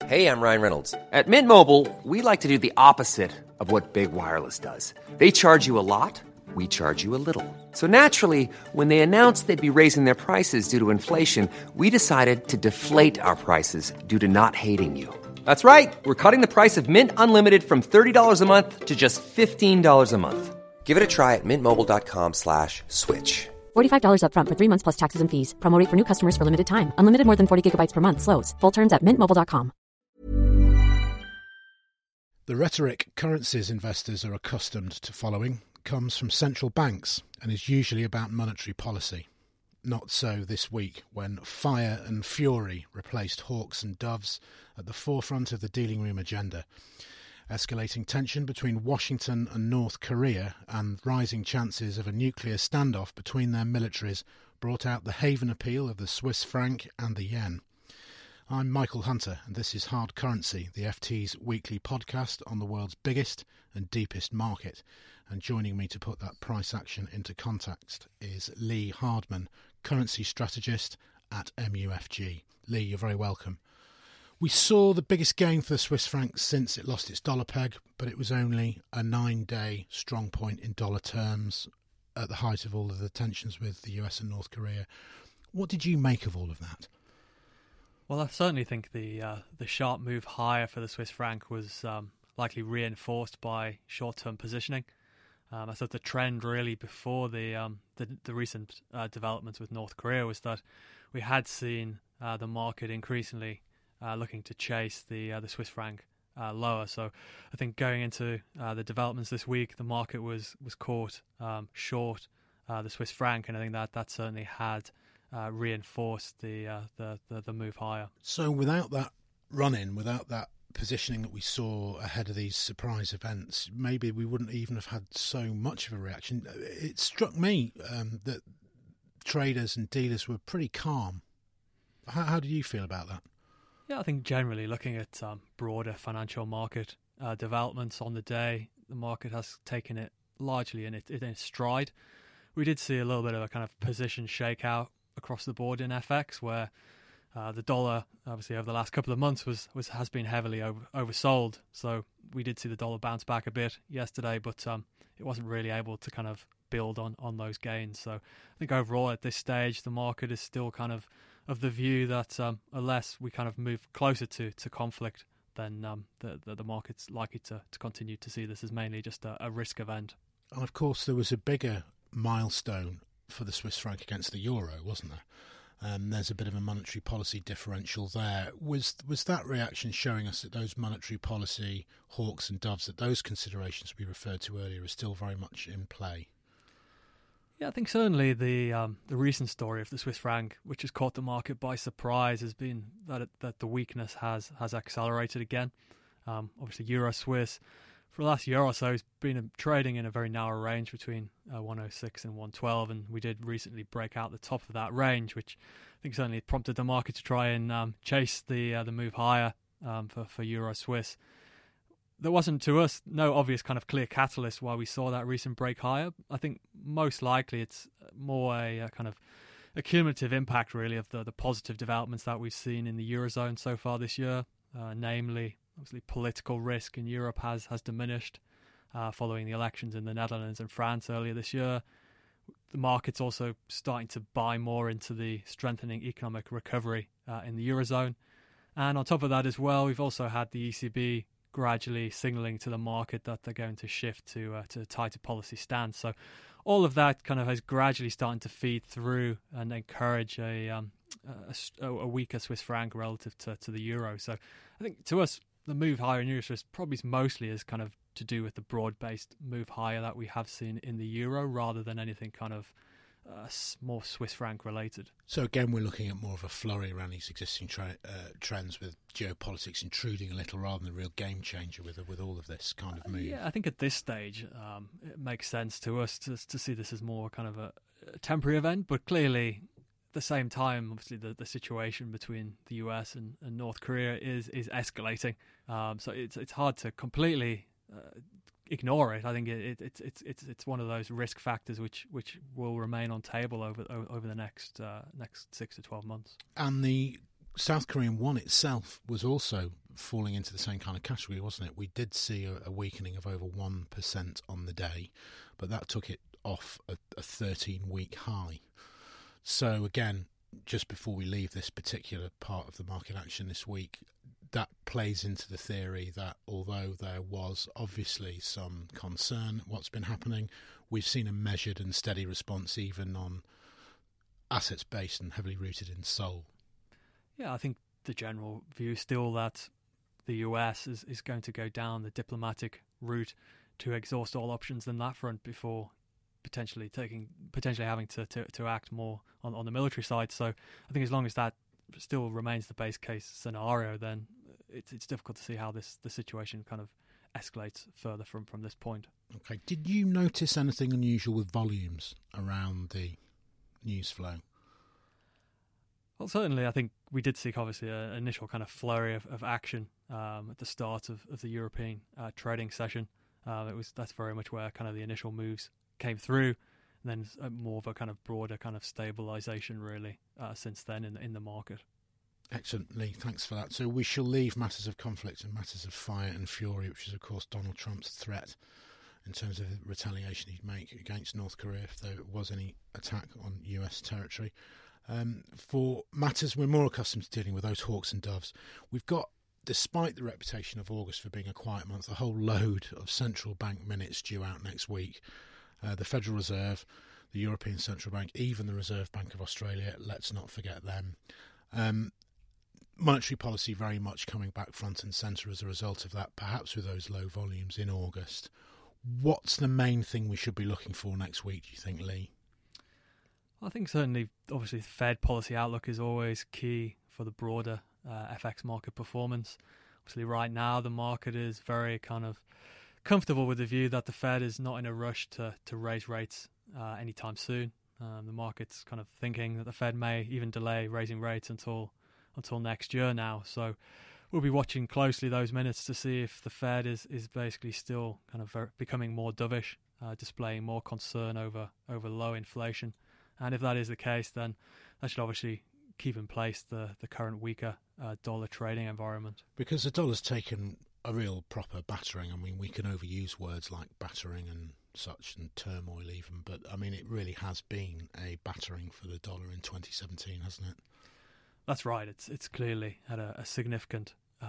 Hey, I'm Ryan Reynolds. At Mint Mobile, we like to do the opposite of what Big Wireless does. They charge you a lot, we charge you a little. So naturally, when they announced they'd be raising their prices due to inflation, we decided to deflate our prices due to not hating you. That's right. We're cutting the price of Mint Unlimited from $30 a month to just $15 a month. Give it a try at mintmobile.com/switch. $45 up front for 3 months plus taxes and fees. Promo rate for new customers for limited time. Unlimited more than 40 gigabytes per month. Slows full terms at mintmobile.com. The rhetoric currencies investors are accustomed to following comes from central banks and is usually about monetary policy. Not so this week, when fire and fury replaced hawks and doves at the forefront of the dealing room agenda. Escalating tension between Washington and North Korea and rising chances of a nuclear standoff between their militaries brought out the haven appeal of the Swiss franc and the yen. I'm Michael Hunter, and this is Hard Currency, the FT's weekly podcast on the world's biggest and deepest market. And joining me to put that price action into context is Lee Hardman, currency strategist at MUFG. Lee, you're very welcome. We saw the biggest gain for the Swiss franc since it lost its dollar peg, but it was only a 9-day strong point in dollar terms at the height of all of the tensions with the US and North Korea. What did you make of all of that? Well, I certainly think the sharp move higher for the Swiss franc was likely reinforced by short-term positioning. I thought the trend really before the recent developments with North Korea was that we had seen the market increasingly looking to chase the Swiss franc lower. So I think going into the developments this week, the market was caught short the Swiss franc, and I think that certainly had reinforced the move higher. So without that run-in, without that positioning that we saw ahead of these surprise events, maybe we wouldn't even have had so much of a reaction. It struck me that traders and dealers were pretty calm. How do you feel about that? Yeah, I think generally looking at broader financial market developments on the day, the market has taken it largely in its stride. We did see a little bit of a kind of position shakeout across the board in FX, where the dollar, obviously over the last couple of months, has been heavily oversold. So we did see the dollar bounce back a bit yesterday, but it wasn't really able to kind of build on those gains. So I think overall at this stage, the market is still kind of the view that unless we kind of move closer to conflict, then the market's likely to continue to see this as mainly just a risk event. And of course, there was a bigger milestone for the Swiss franc against the euro, wasn't there? There's a bit of a monetary policy differential there. Was that reaction showing us that those monetary policy hawks and doves, that those considerations we referred to earlier are still very much in play? Yeah, I think certainly the recent story of the Swiss franc, which has caught the market by surprise, has been that the weakness has accelerated again. Obviously, Euro Swiss for the last year or so has been trading in a very narrow range between 106 and 112, and we did recently break out the top of that range, which I think certainly prompted the market to try and chase the move higher for Euro Swiss. There wasn't, to us, no obvious kind of clear catalyst why we saw that recent break higher. I think most likely it's more a kind of a cumulative impact, really, of the positive developments that we've seen in the Eurozone so far this year, namely, obviously, political risk in Europe has diminished following the elections in the Netherlands and France earlier this year. The market's also starting to buy more into the strengthening economic recovery in the Eurozone. And on top of that as well, we've also had the ECB gradually signalling to the market that they're going to shift to a tighter policy stance. So all of that kind of is gradually starting to feed through and encourage a weaker Swiss franc relative to the euro. So I think to us, the move higher in Euro Swiss probably mostly is kind of to do with the broad-based move higher that we have seen in the euro, rather than anything kind of more Swiss franc related. So again, we're looking at more of a flurry around these existing trends, with geopolitics intruding a little rather than a real game changer with all of this kind of move. Yeah, I think at this stage it makes sense to us to see this as more kind of a temporary event, but clearly at the same time, obviously the situation between the US and North Korea is escalating. So it's hard to completely ignore it. I think it's one of those risk factors which will remain on table over the next 6 to 12 months. And the South Korean won itself was also falling into the same kind of category, wasn't it? We did see a weakening of over 1% on the day, but that took it off a 13-week high. So again, just before we leave this particular part of the market action this week, that plays into the theory that although there was obviously some concern what's been happening, we've seen a measured and steady response even on assets based and heavily rooted in Seoul. Yeah, I think the general view is still that the US is going to go down the diplomatic route to exhaust all options on that front before potentially having to act more on the military side. So I think as long as that still remains the base case scenario, then it's difficult to see how the situation kind of escalates further from this point. Okay. Did you notice anything unusual with volumes around the news flow? Well, certainly I think we did see obviously an initial kind of flurry of action at the start of the European trading session. That's very much where kind of the initial moves came through, and then more of a kind of broader kind of stabilisation really since then in the market. Excellent, Lee. Thanks for that. So we shall leave matters of conflict and matters of fire and fury, which is, of course, Donald Trump's threat in terms of the retaliation he'd make against North Korea if there was any attack on US territory. For matters we're more accustomed to dealing with, those hawks and doves, we've got, despite the reputation of August for being a quiet month, a whole load of central bank minutes due out next week. The Federal Reserve, the European Central Bank, even the Reserve Bank of Australia, let's not forget them. Monetary policy very much coming back front and centre as a result of that, perhaps with those low volumes in August. What's the main thing we should be looking for next week, do you think, Lee? I think certainly, obviously, the Fed policy outlook is always key for the broader FX market performance. Obviously, right now, the market is very kind of comfortable with the view that the Fed is not in a rush to raise rates anytime soon. The market's kind of thinking that the Fed may even delay raising rates until next year now. So we'll be watching closely those minutes to see if the Fed is basically still kind of becoming more dovish, displaying more concern over low inflation. And if that is the case, then that should obviously keep in place the current weaker dollar trading environment. Because the dollar's taken a real proper battering. I mean, we can overuse words like battering and such and turmoil even, but I mean, it really has been a battering for the dollar in 2017, hasn't it? That's right. It's clearly had a significant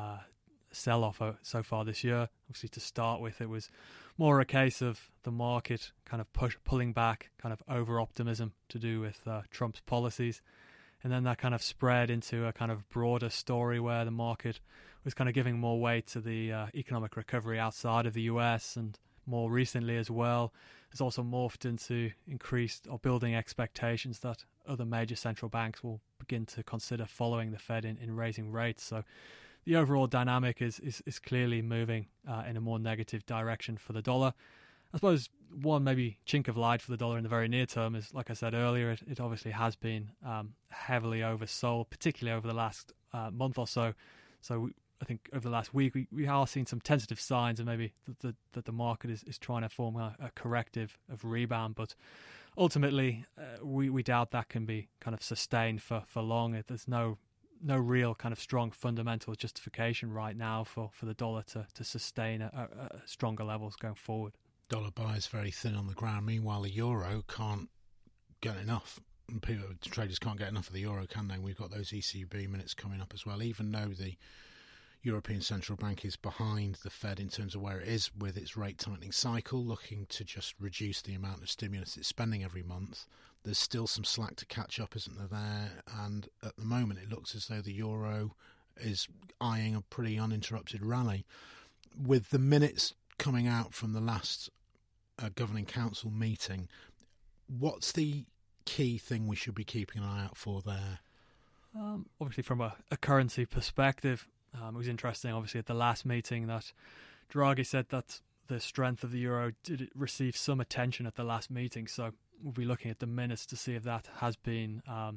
sell-off so far this year. Obviously, to start with, it was more a case of the market kind of pulling back, kind of over-optimism to do with Trump's policies. And then that kind of spread into a kind of broader story where the market was kind of giving more weight to the economic recovery outside of the US, and more recently as well, it's also morphed into increased or building expectations that other major central banks will begin to consider following the Fed in raising rates. So the overall dynamic is clearly moving in a more negative direction for the dollar. I suppose one maybe chink of light for the dollar in the very near term is, like I said earlier, it obviously has been heavily oversold, particularly over the last month or so. So I think over the last week we are seeing some tentative signs and maybe that the market is trying to form a corrective of rebound. But ultimately, we doubt that can be kind of sustained for long. There's no real kind of strong fundamental justification right now for the dollar to sustain a stronger levels going forward. Dollar buys very thin on the ground. Meanwhile, the euro can't get enough. Traders can't get enough of the euro, can they? We've got those ECB minutes coming up as well. Even though the European Central Bank is behind the Fed in terms of where it is with its rate tightening cycle, looking to just reduce the amount of stimulus it's spending every month, there's still some slack to catch up, isn't there? And at the moment, it looks as though the euro is eyeing a pretty uninterrupted rally. With the minutes coming out from the last Governing Council meeting, what's the key thing we should be keeping an eye out for there? Obviously, from a currency perspective, it was interesting, obviously, at the last meeting that Draghi said that the strength of the euro did receive some attention at the last meeting. So we'll be looking at the minutes to see if that has been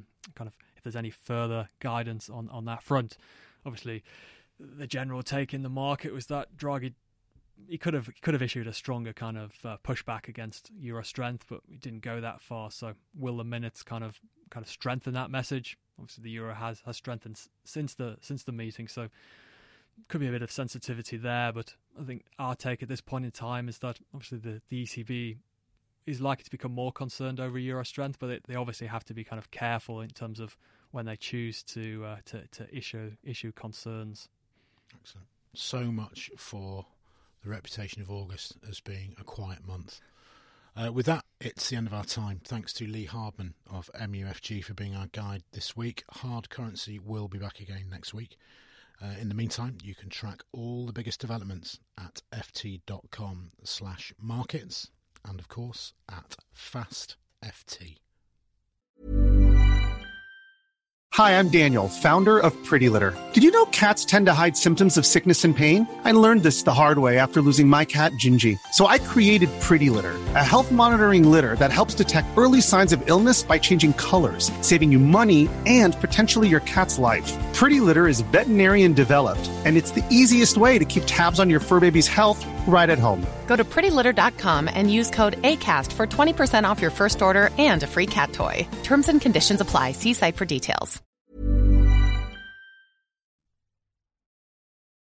if there's any further guidance on that front. Obviously, the general take in the market was that Draghi, he could have issued a stronger kind of pushback against euro strength, but we didn't go that far. So will the minutes kind of strengthen that message? Obviously, the euro has strengthened since the meeting. So could be a bit of sensitivity there, but I think our take at this point in time is that obviously the ECB is likely to become more concerned over euro strength, but they obviously have to be kind of careful in terms of when they choose to issue concerns. Excellent. So much for the reputation of August as being a quiet month. With that, it's the end of our time. Thanks to Lee Hardman of MUFG for being our guide this week. Hard Currency will be back again next week. In the meantime, you can track all the biggest developments at ft.com/markets and, of course, at FastFT. Hi, I'm Daniel, founder of Pretty Litter. Did you know cats tend to hide symptoms of sickness and pain? I learned this the hard way after losing my cat, Gingy. So I created Pretty Litter, a health monitoring litter that helps detect early signs of illness by changing colors, saving you money and potentially your cat's life. Pretty Litter is veterinarian developed, and it's the easiest way to keep tabs on your fur baby's health right at home. Go to prettylitter.com and use code ACAST for 20% off your first order and a free cat toy. Terms and conditions apply. See site for details.